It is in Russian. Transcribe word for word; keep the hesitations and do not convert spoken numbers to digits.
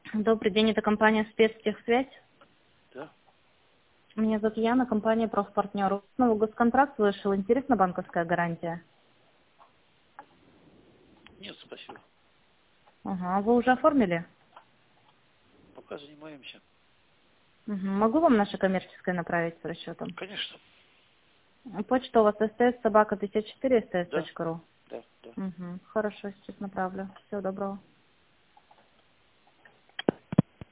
Добрый день, это компания «Спецтехсвязь». Да? Меня зовут Яна, компания «Профпартнер». Ну, госконтракт вышел, интересна банковская гарантия? Нет, спасибо. Ага, а вы уже оформили? Пока занимаемся. Угу. Могу вам наше коммерческое направить с расчетом? Конечно. Почта у вас стс собака пятьдесят четыре стс Да, точка ру. да, да. Угу. Хорошо, сейчас направлю. Всего доброго.